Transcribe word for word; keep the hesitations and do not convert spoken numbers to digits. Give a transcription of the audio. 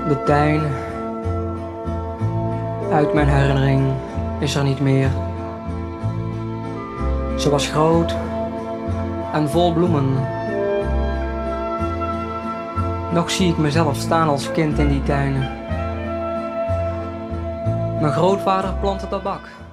De tuin uit mijn herinnering is er niet meer. Ze was groot en vol bloemen. Nog zie ik mezelf staan als kind in die tuin. Mijn grootvader plantte tabak.